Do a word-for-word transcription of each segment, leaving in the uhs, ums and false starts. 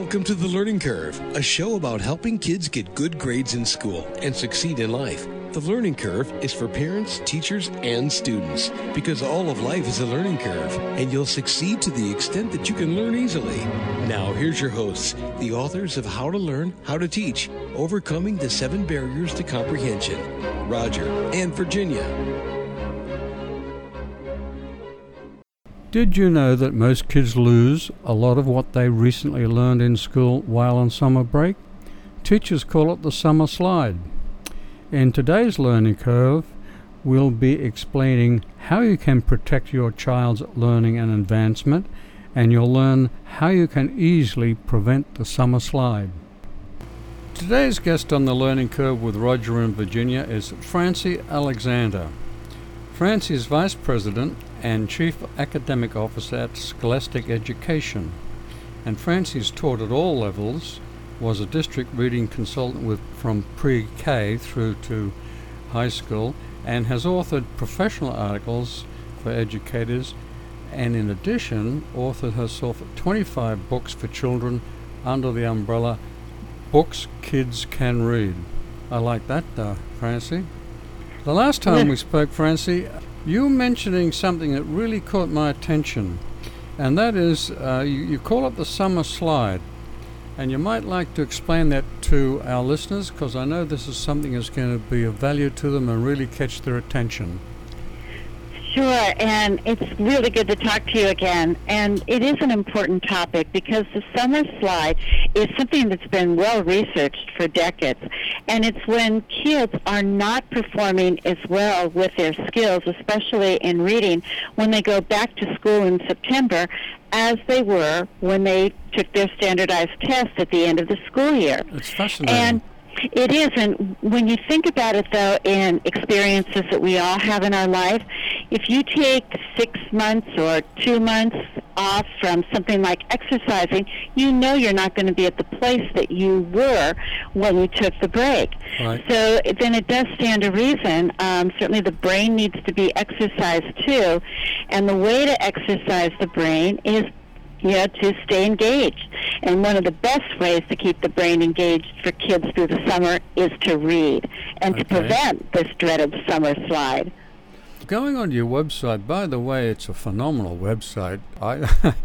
Welcome to The Learning Curve, a show about helping kids get good grades in school and succeed in life. The Learning Curve is for parents, teachers, and students, because all of life is a learning curve, and you'll succeed to the extent that you can learn easily. Now, here's your hosts, the authors of How to Learn, How to Teach, Overcoming the Seven Barriers to Comprehension, Roger and Virginia. Did you know that most kids lose a lot of what they recently learned in school while on summer break? Teachers call it the summer slide. In today's Learning Curve, we'll be explaining how you can protect your child's learning and advancement, and you'll learn how you can easily prevent the summer slide. Today's guest on the Learning Curve with Roger and Virginia is Francie Alexander. Francie is Vice President and Chief Academic Officer at Scholastic Education, and Francie's taught at all levels, was a district reading consultant with from pre-K through to high school, and has authored professional articles for educators, and in addition authored herself twenty-five books for children under the umbrella Books Kids Can Read. I like that, uh, Francie. The last time we spoke, Francie, you were mentioning something that really caught my attention, and that is uh, you, you call it the summer slide. And you might like to explain that to our listeners, because I know this is something that's going to be of value to them and really catch their attention. Sure, and it's really good to talk to you again. And it is an important topic because the summer slide is something that's been well researched for decades. And it's when kids are not performing as well with their skills, especially in reading, when they go back to school in September, as they were when they took their standardized test at the end of the school year. It's fascinating. And it is, and when you think about it, though, in experiences that we all have in our life, if you take six months or two months off from something like exercising, you know you're not going to be at the place that you were when you took the break. Right. So then it does stand to reason. Um, certainly the brain needs to be exercised, too, and the way to exercise the brain is you know, to stay engaged. And one of the best ways to keep the brain engaged for kids through the summer is to read and okay. to prevent this dreaded summer slide. Going on your website, by the way, it's a phenomenal website. I,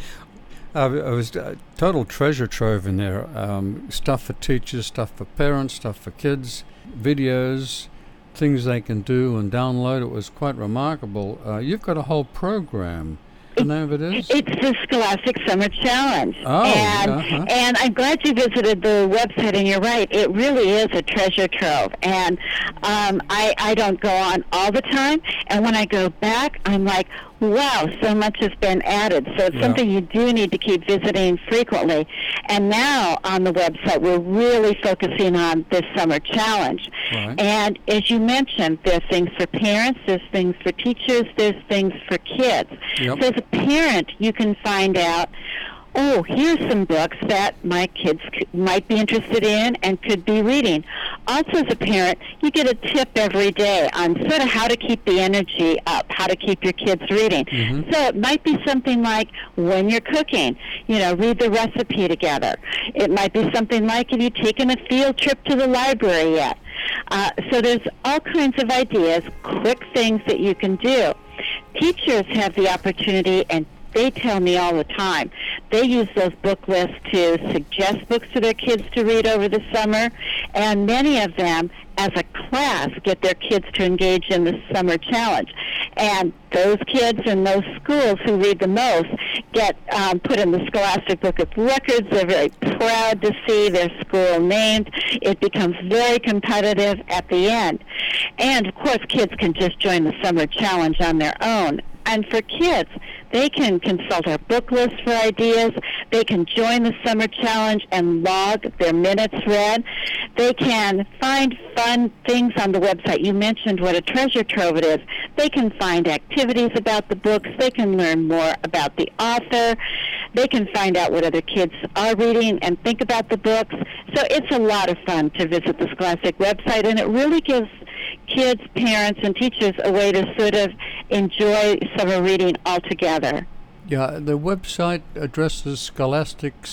I was a total treasure trove in there. Um, stuff for teachers, stuff for parents, stuff for kids, videos, things they can do and download. It was quite remarkable. Uh, you've got a whole program. The name of it is? It's the Scholastic Summer Challenge. Oh, and, uh-huh. and I'm glad you visited the website, and you're right. It really is a treasure trove. And um, I, I don't go on all the time, and when I go back, I'm like, wow, so much has been added. So it's yeah. something you do need to keep visiting frequently. And now on the website, we're really focusing on this summer challenge. Right. And as you mentioned, there's things for parents, there's things for teachers, there's things for kids. Yep. So as a parent, you can find out, oh, here's some books that my kids c- might be interested in and could be reading. Also, as a parent, you get a tip every day on sort of how to keep the energy up, how to keep your kids reading. Mm-hmm. So it might be something like when you're cooking, you know, read the recipe together. It might be something like, have you taken a field trip to the library yet? Uh, so there's all kinds of ideas, quick things that you can do. Teachers have the opportunity, and they tell me all the time, they use those book lists to suggest books to their kids to read over the summer, and many of them, as a class, get their kids to engage in the summer challenge. And those kids in those schools who read the most get um, put in the Scholastic Book of Records. They're very proud to see their school named. It becomes very competitive at the end. And, of course, kids can just join the summer challenge on their own. And for kids, they can consult our book list for ideas. They can join the summer challenge and log their minutes read. They can find fun things on the website. You mentioned what a treasure trove it is. They can find activities about the books. They can learn more about the author. They can find out what other kids are reading and think about the books. So it's a lot of fun to visit the Scholastic website, and it really gives kids, parents, and teachers a way to sort of enjoy summer reading altogether. Yeah, the website address is scholastics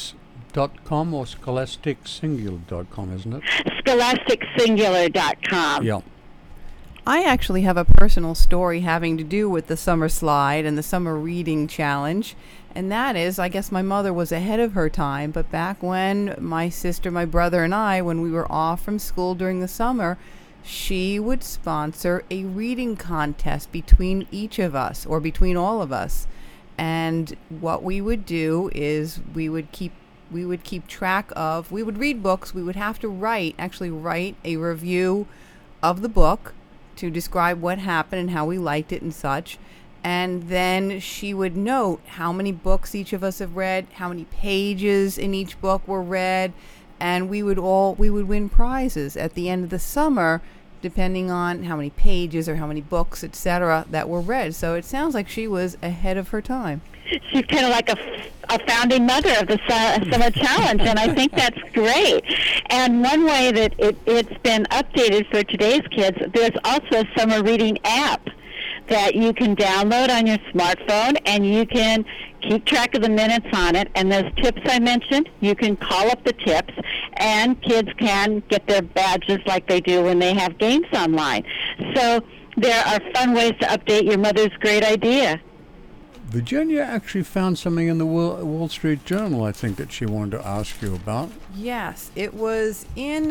dot com or scholastic singular dot com, isn't it? scholastic singular dot com. Yeah. I actually have a personal story having to do with the summer slide and the summer reading challenge. And that is, I guess my mother was ahead of her time, but back when my sister, my brother, and I, when we were off from school during the summer, she would sponsor a reading contest between each of us, or between all of us. And what we would do is we would keep we would keep track of, we would read books, we would have to write, actually write a review of the book to describe what happened and how we liked it and such. And then she would note how many books each of us have read, how many pages in each book were read, and we would all we would win prizes at the end of the summer, depending on how many pages or how many books, et cetera, that were read. So it sounds like she was ahead of her time. She's kind of like a, a founding mother of the su- Summer Challenge, and I think that's great. And one way that it, it's been updated for today's kids, there's also a summer reading app that you can download on your smartphone, and you can keep track of the minutes on it. And those tips I mentioned, you can call up the tips, and kids can get their badges like they do when they have games online. So there are fun ways to update your mother's great idea. Virginia actually found something in the Wall, Wall Street Journal, I think, that she wanted to ask you about. Yes, it was in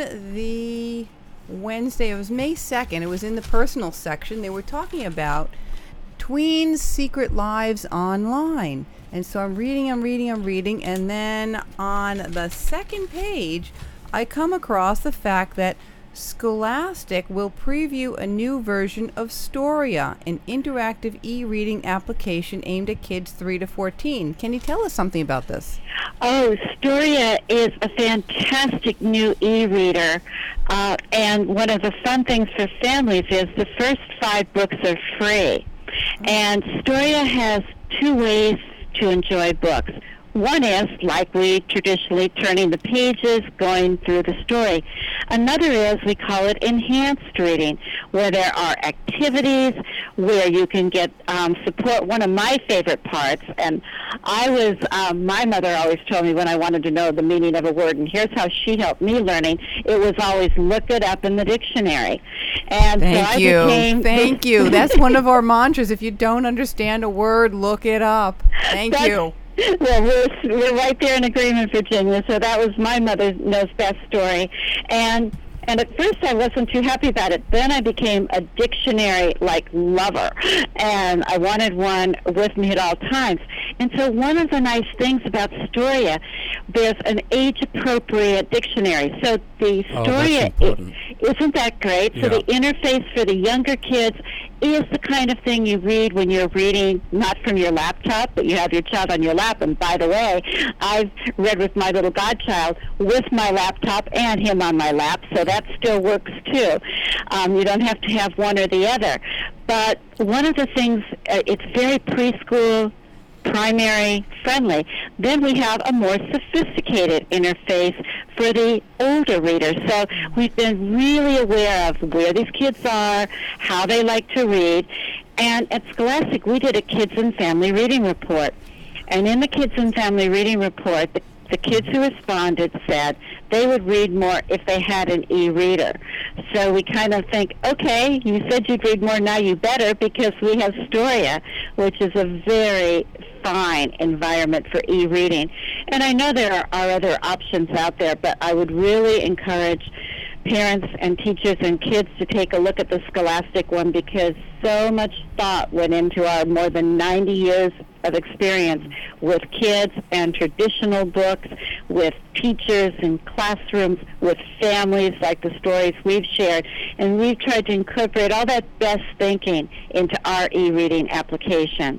the Wednesday, it was May second, it was in the personal section. They were talking about tweens' secret lives online. And so I'm reading, I'm reading, I'm reading, and then on the second page, I come across the fact that Scholastic will preview a new version of Storia, an interactive e-reading application aimed at kids three to fourteen. Can you tell us something about this? Oh, Storia is a fantastic new e-reader. Uh, and one of the fun things for families is the first five books are free. And Storia has two ways to enjoy books. One is, like we traditionally, turning the pages, going through the story. Another is, we call it enhanced reading, where there are activities, where you can get um, support. One of my favorite parts, and I was, um, my mother always told me when I wanted to know the meaning of a word, and here's how she helped me learning, it was always look it up in the dictionary. And Thank so I you. became Thank you. That's one of our mantras. If you don't understand a word, look it up. Thank That's, you. Well, we're, we're right there in agreement, Virginia. So that was my mother knows best story. And and at first I wasn't too happy about it. Then I became a dictionary-like lover, and I wanted one with me at all times. And so one of the nice things about Storia, there's an age-appropriate dictionary. So the Storia, oh, isn't that great? Yeah. So the interface for the younger kids is the kind of thing you read when you're reading not from your laptop, but you have your child on your lap. And by the way, I've read with my little godchild with my laptop and him on my lap, so that still works too. Um, you don't have to have one or the other. But one of the things, uh, it's very preschool, primary friendly. Then we have a more sophisticated interface for the older readers. So we've been really aware of where these kids are, how they like to read. And at Scholastic, we did a Kids and Family Reading Report. And in the Kids and Family Reading Report, the, the kids who responded said they would read more if they had an e-reader. So we kind of think, okay, you said you'd read more, now you better, because we have Storia, which is a very fine environment for e-reading. And I know there are, are other options out there, but I would really encourage parents and teachers and kids to take a look at the Scholastic one, because so much thought went into our more than ninety years of experience with kids and traditional books, with teachers in classrooms, with families, like the stories we've shared. And we've tried to incorporate all that best thinking into our e-reading application.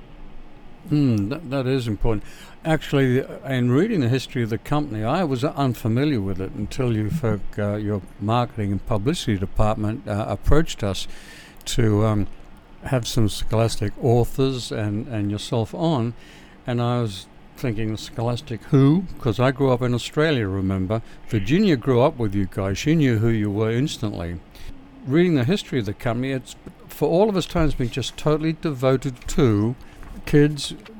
Mm, that, that is important. Actually, in reading the history of the company, I was unfamiliar with it until you folk, uh, your marketing and publicity department, uh, approached us to um, have some Scholastic authors and, and yourself on. And I was thinking, Scholastic who? Because I grew up in Australia, remember. Virginia grew up with you guys. She knew who you were instantly. Reading the history of the company, it's for all of its time, it's been just totally devoted to kids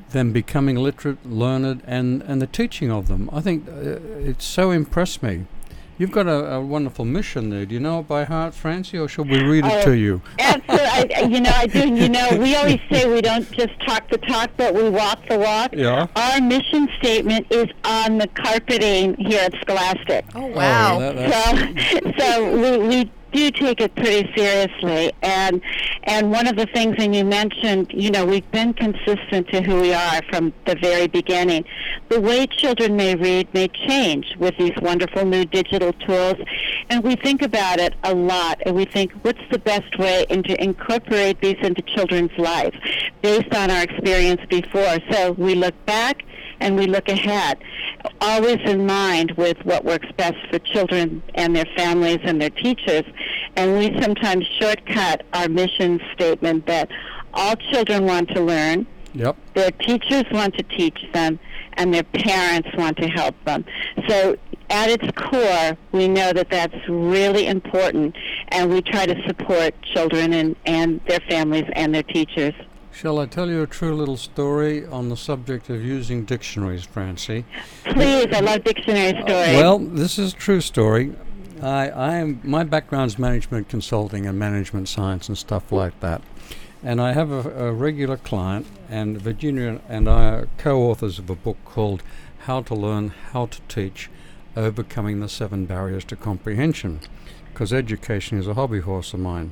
them becoming literate, learned, and, and the teaching of them. I think uh, it's so impressed me. You've got a, a wonderful mission there. Do you know it by heart, Francie, or should we read it oh, to you? Absolutely. I, you know, I do. You know, we always say we don't just talk the talk, but we walk the walk. Yeah. Our mission statement is on the carpeting here at Scholastic. Oh, wow. Oh, that, So, so we, we do take it pretty seriously, and and one of the things, and you mentioned, you know, we've been consistent to who we are from the very beginning. The way children may read may change with these wonderful new digital tools, and we think about it a lot, and we think, what's the best way and to incorporate these into children's lives based on our experience before. So we look back and we look ahead, always in mind with what works best for children and their families and their teachers. And we sometimes shortcut our mission statement that all children want to learn, Yep. their teachers want to teach them, and their parents want to help them. So at its core, we know that that's really important, and we try to support children and, and their families and their teachers. Shall I tell you a true little story on the subject of using dictionaries, Francie? Please, I love dictionary stories. Well, this is a true story. I, I am my background's management consulting and management science and stuff like that. And I have a, a regular client, and Virginia and I are co-authors of a book called How to Learn, How to Teach, Overcoming the Seven Barriers to Comprehension, because education is a hobby horse of mine.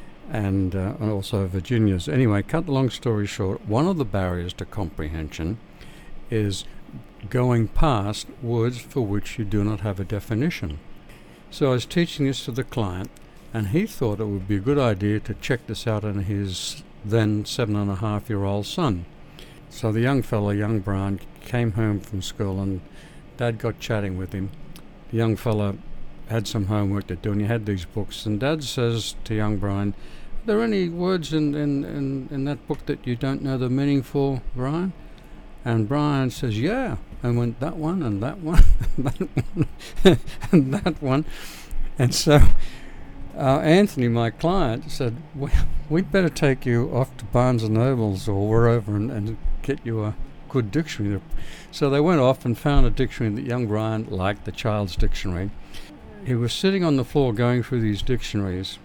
And, uh, and also Virginia's. Anyway, cut the long story short, one of the barriers to comprehension is going past words for which you do not have a definition. So I was teaching this to the client, and he thought it would be a good idea to check this out on his then seven and a half year old son. So the young fellow, young Brian, came home from school, and Dad got chatting with him. The young fellow had some homework to do, and he had these books, and Dad says to young Brian, are there any words in, in, in, in that book that you don't know the meaning for, Brian? And Brian says, yeah, and went that one and that one and that one and that one. And so uh, Anthony, my client, said, we, we'd better take you off to Barnes and Nobles or wherever and, and get you a good dictionary. So they went off and found a dictionary that young Brian liked, the Child's Dictionary. He was sitting on the floor going through these dictionaries,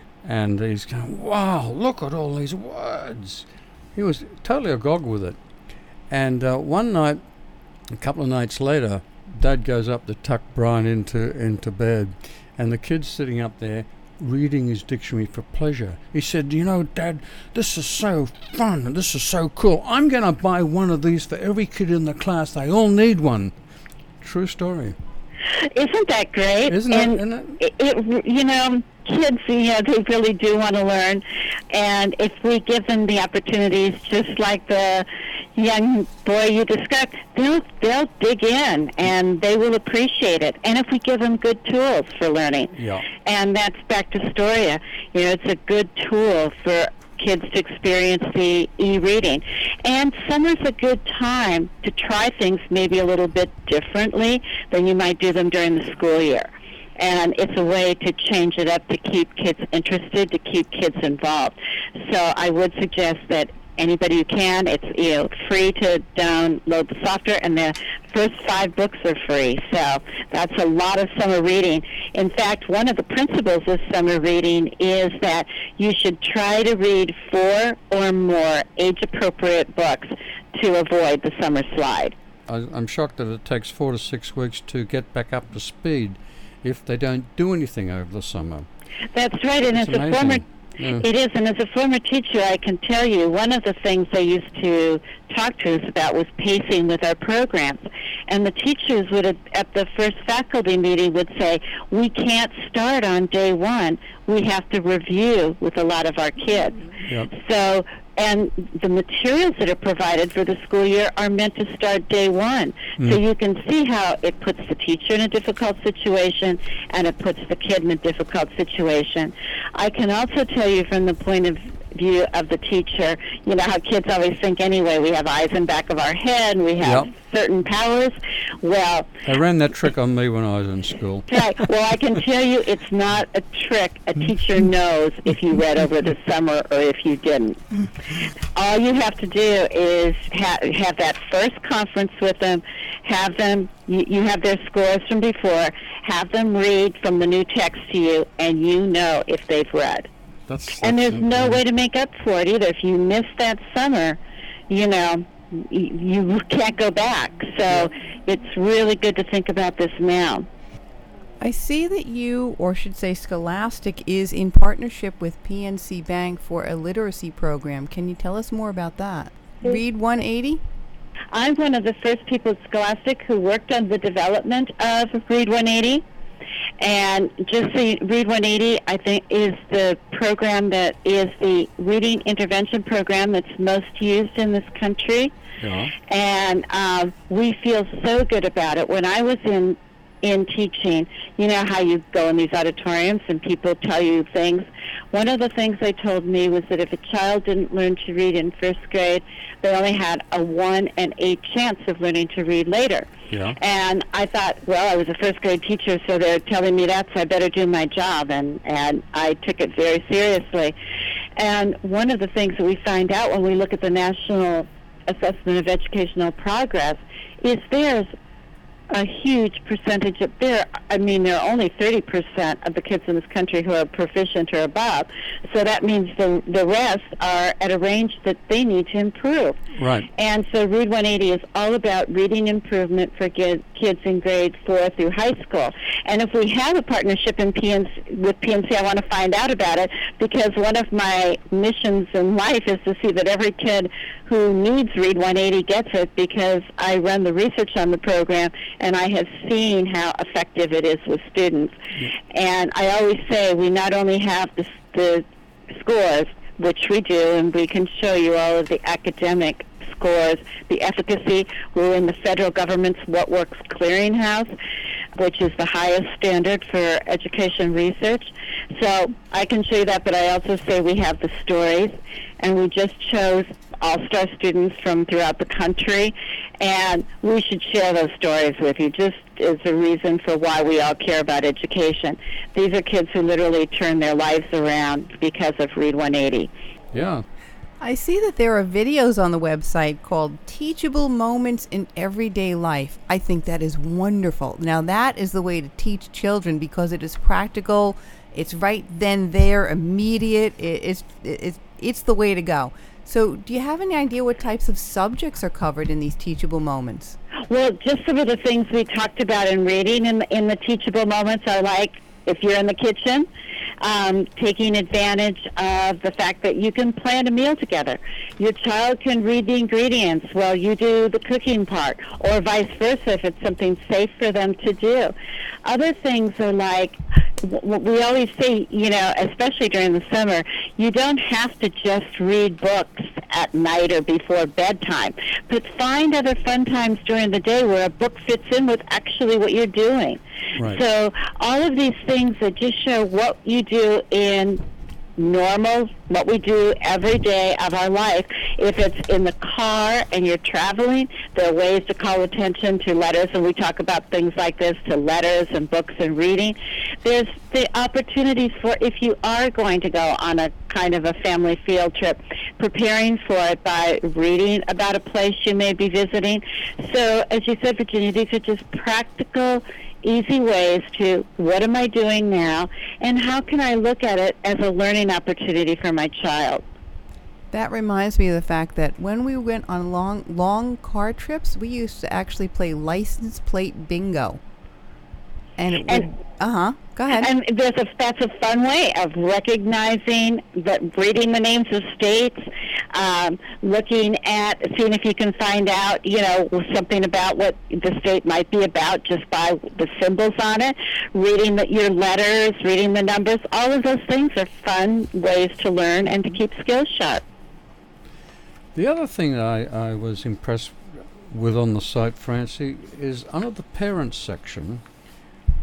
and he's going, wow, look at all these words. He was totally agog with it. And uh, one night, a couple of nights later, Dad goes up to tuck Brian into, into bed, and the kid's sitting up there reading his dictionary for pleasure. He said, you know, Dad, this is so fun, and this is so cool. I'm going to buy one of these for every kid in the class. They all need one. True story. Isn't that great? Isn't and it, isn't it? It, it, you know, kids, you know, they really do want to learn. And if we give them the opportunities, just like the young boy you described, they'll, they'll dig in, and they will appreciate it. And if we give them good tools for learning. Yeah. And that's back to Storia. You know, it's a good tool for kids to experience the e-reading. And summer's a good time to try things maybe a little bit differently than you might do them during the school year. And it's a way to change it up to keep kids interested, to keep kids involved. So I would suggest that anybody who can, it's, you know, free to download the software, and the first five books are free. So that's a lot of summer reading. In fact, one of the principles of summer reading is that you should try to read four or more age-appropriate books to avoid the summer slide. I, I'm shocked that it takes four to six weeks to get back up to speed if they don't do anything over the summer. That's right, and That's as amazing. a former Yeah. It is, and as a former teacher, I can tell you one of the things I used to talk to us about was pacing with our programs. And the teachers would, at the first faculty meeting, would say, we can't start on day one. We have to review with a lot of our kids. Yep. So, and the materials that are provided for the school year are meant to start day one. Mm. So you can see how it puts the teacher in a difficult situation and it puts the kid in a difficult situation. I can also tell you from the point of view of the teacher. You know how kids always think anyway, we have eyes in back of our head, and we have Yep. certain powers. Well, They ran that trick on me when I was in school. right. Well, I can tell you it's not a trick. A teacher knows if you read over the summer or if you didn't. All you have to do is ha- have that first conference with them, have them, you, you have their scores from before, have them read from the new text to you, and you know if they've read. That's, And that's there's no way to make up for it either. If you miss that summer, you know, y- you can't go back. So it's really good to think about this now. I see that you, or should say Scholastic, is in partnership with P N C Bank for a literacy program. Can you tell us more about that? Read one eighty? I'm one of the first people at Scholastic who worked on the development of Read one eighty. And just so you, Read one eighty, I think, is the program that is the reading intervention program that's most used in this country. Yeah. And um, we feel so good about it. When I was in in teaching, you know how you go in these auditoriums and people tell you things. One of the things they told me was that if a child didn't learn to read in first grade, they only had a one in eight chance of learning to read later. Yeah. And I thought, well, I was a first grade teacher, so they're telling me that, so I better do my job. And, and I took it very seriously. And one of the things that we find out when we look at the National Assessment of Educational Progress is there's a huge percentage of there. I mean, there are only thirty percent of the kids in this country who are proficient or above. So that means the the rest are at a range that they need to improve. Right. And so Read one eighty is all about reading improvement for kids kids in grade four through high school. And if we have a partnership in P N C, with P N C, I want to find out about it, because one of my missions in life is to see that every kid who needs Read one eighty gets it, because I run the research on the program and I have seen how effective it is with students. Yeah. And I always say we not only have the, the scores, which we do, and we can show you all of the academic scores, the efficacy. We're in the federal government's What Works Clearinghouse, which is the highest standard for education research. So I can show you that, but I also say we have the stories, and we just chose all-star students from throughout the country, and we should share those stories with you, just as a reason for why we all care about education. These are kids who literally turn their lives around because of Read one eighty. Yeah. I see that there are videos on the website called Teachable Moments in Everyday Life. I think that is wonderful. Now, that is the way to teach children, because it is practical. It's right then, there, immediate. It, it's, it's, it's the way to go. So do you have any idea what types of subjects are covered in these teachable moments? Well, just some of the things we talked about in reading in the, in the teachable moments are like, if you're in the kitchen, um, taking advantage of the fact that you can plan a meal together. Your child can read the ingredients while you do the cooking part, or vice versa if it's something safe for them to do. Other things are like, we always say, you know, especially during the summer, you don't have to just read books at night or before bedtime, but find other fun times during the day where a book fits in with actually what you're doing. Right. So all of these things that just show what you do in normal, what we do every day of our life. If it's in the car and you're traveling, there are ways to call attention to letters, and we talk about things like this, to letters and books and reading. There's the opportunities for, if you are going to go on a kind of a family field trip, preparing for it by reading about a place you may be visiting. So, as you said, Virginia, these are just practical, easy ways to, what am I doing now, and how can I look at it as a learning opportunity for my child? That reminds me of the fact that when we went on long long car trips, we used to actually play license plate bingo. And it and, would, uh-huh, go ahead. And there's a, that's a fun way of recognizing, that reading the names of states, um, looking at, seeing if you can find out, you know, something about what the state might be about just by the symbols on it, reading the, your letters, reading the numbers. All of those things are fun ways to learn and to keep skills sharp. The other thing I, I was impressed with on the site, Francie, is under the parents section,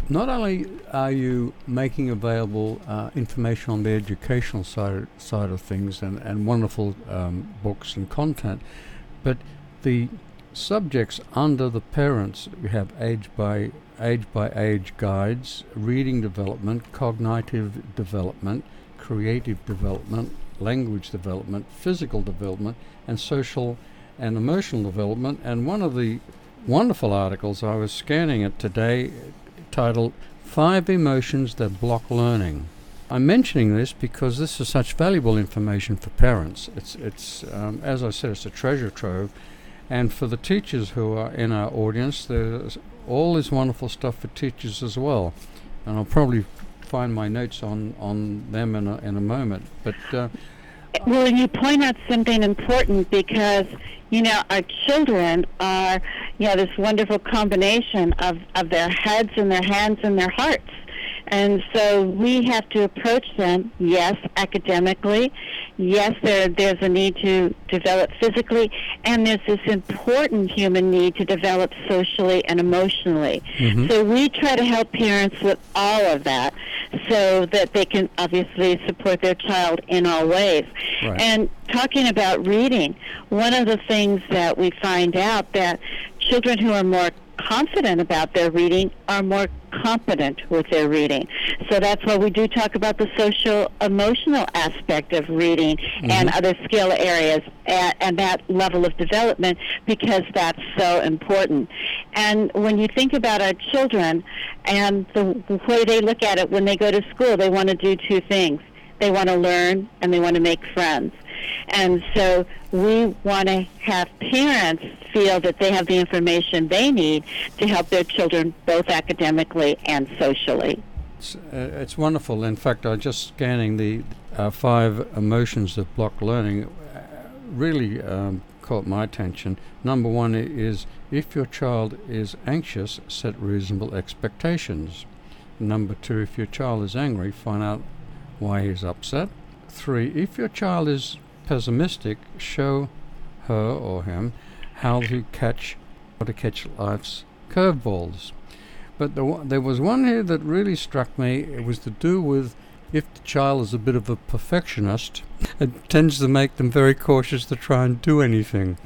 not only are you making available uh, information on the educational side side of things and, and wonderful um, books and content, but the subjects under the parents, we have age by age by age guides, reading development, cognitive development, creative development, language development, physical development, and social and emotional development. And one of the wonderful articles, I was scanning it today, titled Five Emotions That Block Learning. I'm mentioning this because this is such valuable information for parents. It's, it's um, as I said, it's a treasure trove. And for the teachers who are in our audience, there's all this wonderful stuff for teachers as well. And I'll probably find my notes on, on them in a, in a moment. But uh, well, and you point out something important because, you know, our children are, you know, this wonderful combination of, of their heads and their hands and their hearts. And so we have to approach them, yes, academically, yes, there there's a need to develop physically, and there's this important human need to develop socially and emotionally. Mm-hmm. So we try to help parents with all of that so that they can obviously support their child in all ways. Right. And talking about reading, one of the things that we find out that children who are more confident about their reading are more competent with their reading. So that's why we do talk about the social emotional aspect of reading mm-hmm. and other skill areas and, and that level of development, because that's so important. And when you think about our children and the way they look at it when they go to school, they want to do two things. They want to learn and they want to make friends. And so we want to have parents feel that they have the information they need to help their children both academically and socially. It's, uh, it's wonderful. In fact, I just scanning the uh, five emotions that block learning uh, really um, caught my attention. Number one is, if your child is anxious, set reasonable expectations. Number two, if your child is angry, find out why he's upset. Three, if your child is pessimistic, show her or him how to catch how to catch life's curveballs. But the w- there was one here that really struck me. It was to do with, if the child is a bit of a perfectionist, it tends to make them very cautious to try and do anything.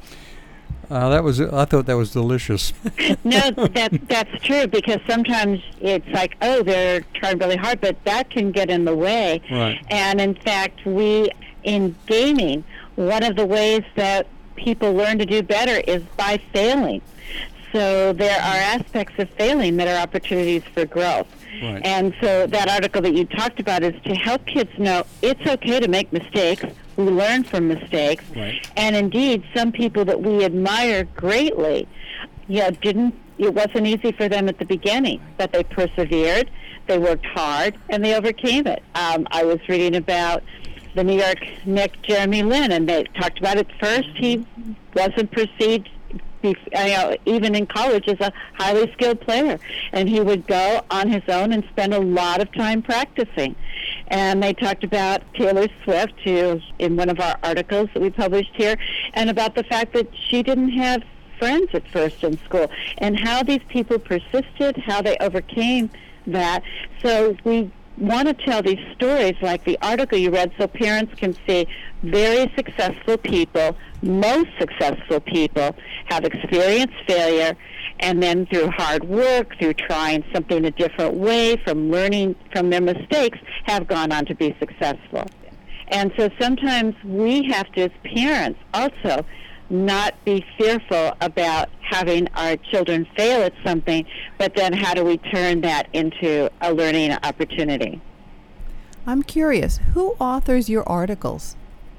Uh, that was I thought that was delicious. No, that that's true, because sometimes it's like, oh, they're trying really hard, but that can get in the way. Right. And in fact, we in gaming, one of the ways that people learn to do better is by failing. So there are aspects of failing that are opportunities for growth. Right. And so that article that you talked about is to help kids know it's okay to make mistakes. We learn from mistakes. Right. And indeed, some people that we admire greatly, you know, didn't, it wasn't easy for them at the beginning, but they persevered, they worked hard, and they overcame it. Um, I was reading about the New York Knicks, Jeremy Lin, and they talked about it first. He wasn't perceived, you know, even in college, as a highly skilled player, and he would go on his own and spend a lot of time practicing. And they talked about Taylor Swift, who, in one of our articles that we published here, and about the fact that she didn't have friends at first in school, and how these people persisted, how they overcame that. So we want to tell these stories like the article you read, so parents can see very successful people, most successful people, have experienced failure, and then through hard work, through trying something a different way, from learning from their mistakes, have gone on to be successful. And so sometimes we have to, as parents, also not be fearful about having our children fail at something, but then how do we turn that into a learning opportunity? I'm curious, who authors your articles?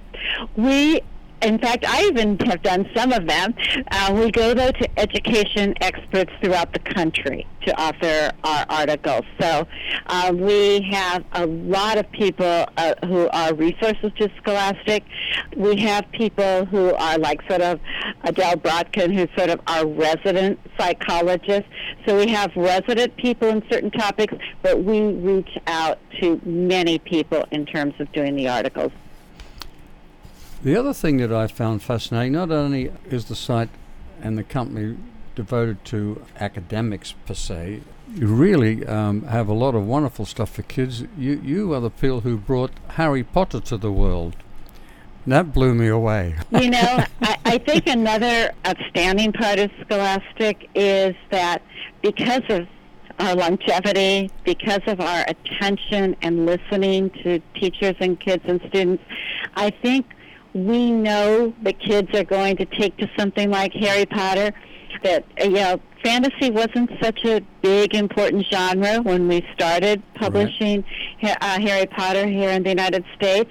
We, in fact, I even have done some of them. Uh, we go, though, to education experts throughout the country to author our articles. So uh, we have a lot of people uh, who are resources to Scholastic. We have people who are like sort of Adele Brodkin, who's sort of our resident psychologist. So we have resident people in certain topics, but we reach out to many people in terms of doing the articles. The other thing that I found fascinating, not only is the site and the company devoted to academics per se. You really um, have a lot of wonderful stuff for kids. You you are the people who brought Harry Potter to the world. That blew me away. You know, I, I think another outstanding part of Scholastic is that because of our longevity, because of our attention and listening to teachers and kids and students, I think we know the kids are going to take to something like Harry Potter, that, you know, fantasy wasn't such a big, important genre when we started publishing right. uh, Harry Potter here in the United States.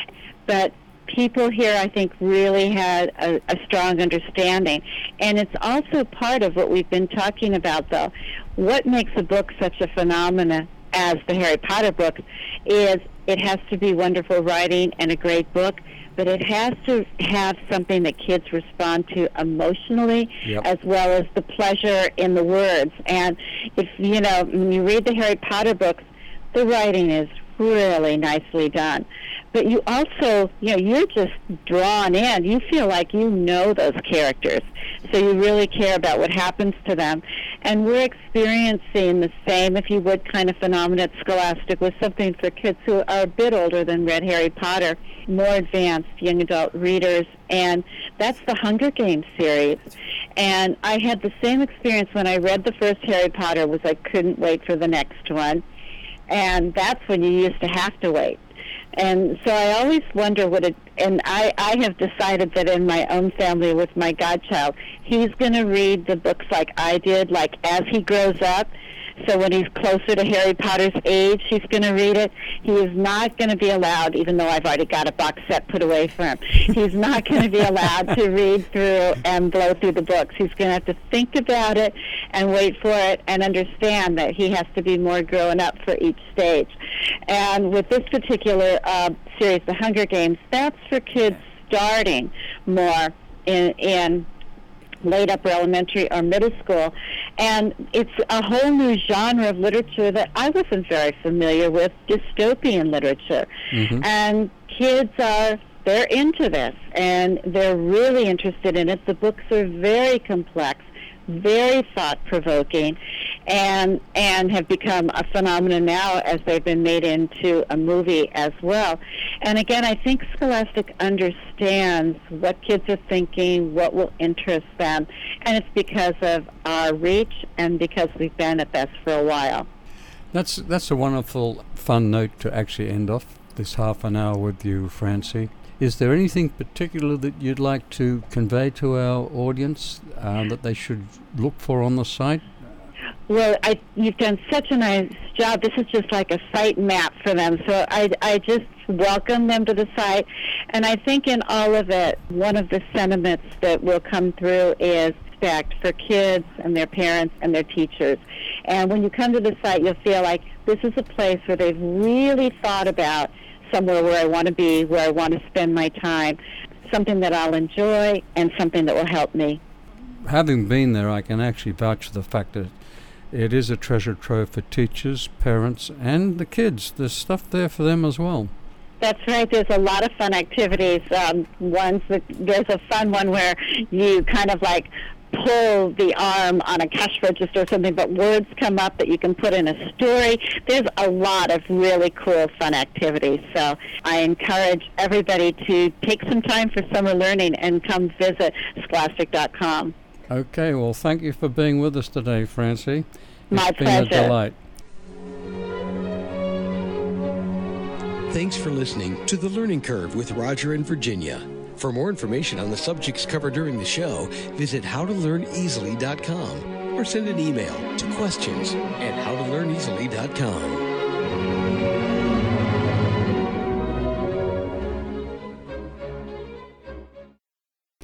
But people here, I think, really had a, a strong understanding. And it's also part of what we've been talking about, though. What makes a book such a phenomenon as the Harry Potter books is it has to be wonderful writing and a great book, but it has to have something that kids respond to emotionally, yep. as well as the pleasure in the words. And if, you know, when you read the Harry Potter books, the writing is really nicely done. But you also, you know, you're just drawn in. You feel like you know those characters. So you really care about what happens to them. And we're experiencing the same, if you would, kind of phenomenon at Scholastic with something for kids who are a bit older than read Harry Potter, more advanced young adult readers. And that's the Hunger Games series. And I had the same experience when I read the first Harry Potter, was I couldn't wait for the next one. And that's when you used to have to wait. And so I always wonder what it, and I, I have decided that in my own family with my godchild, he's going to read the books like I did, like as he grows up. So when he's closer to Harry Potter's age, he's going to read it. He is not going to be allowed, even though I've already got a box set put away for him, he's not going to be allowed to read through and blow through the books. He's going to have to think about it and wait for it and understand that he has to be more grown up for each stage. And with this particular uh, series, The Hunger Games, that's for kids starting more in in late upper elementary or middle school. And it's a whole new genre of literature that I wasn't very familiar with, dystopian literature. Mm-hmm. And kids are, they're into this, and they're really interested in it. The books are very complex, very thought-provoking, and and have become a phenomenon now as they've been made into a movie as well. And again, I think Scholastic understands what kids are thinking, what will interest them, and it's because of our reach and because we've been at this for a while. That's that's a wonderful, fun note to actually end off this half an hour with you, Francie. Is there anything particular that you'd like to convey to our audience uh, that they should look for on the site? Well, I, you've done such a nice job. This is just like a site map for them. So I, I just welcome them to the site. And I think in all of it, one of the sentiments that will come through is respect for kids and their parents and their teachers. And when you come to the site, you'll feel like this is a place where they've really thought about somewhere where I want to be, where I want to spend my time, something that I'll enjoy and something that will help me. Having been there, I can actually vouch for the fact that it is a treasure trove for teachers, parents, and the kids. There's stuff there for them as well. That's right. There's a lot of fun activities. Um, ones that, there's a fun one where you kind of like pull the arm on a cash register or something, but words come up that you can put in a story. There's a lot of really cool, fun activities. So I encourage everybody to take some time for summer learning and come visit scholastic dot com. Okay, well, thank you for being with us today, Francie. My it's pleasure. been a delight. Thanks for listening to The Learning Curve with Roger and Virginia. For more information on the subjects covered during the show, visit how to learn easily dot com or send an email to questions at how to learn easily dot com.